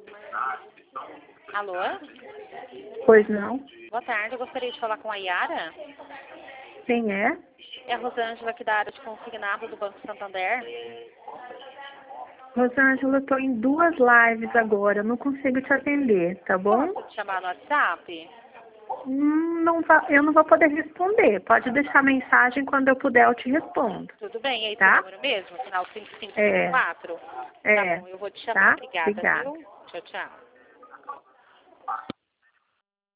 Alô? Pois não? Boa tarde, eu gostaria de falar com a Yara. Quem é? É a Rosângela aqui da área de consignado do Banco Santander. Rosângela, eu tô em 2 lives agora, eu não consigo te atender, tá bom? Posso te chamar no WhatsApp? Eu não vou poder responder. Pode deixar mensagem, quando eu puder eu te respondo. Tudo bem, é esse Tá? número mesmo? Final É. 5554? Tá É. bom, eu vou te chamar. Tá? Obrigada, Obrigada. viu? Tchau, tchau.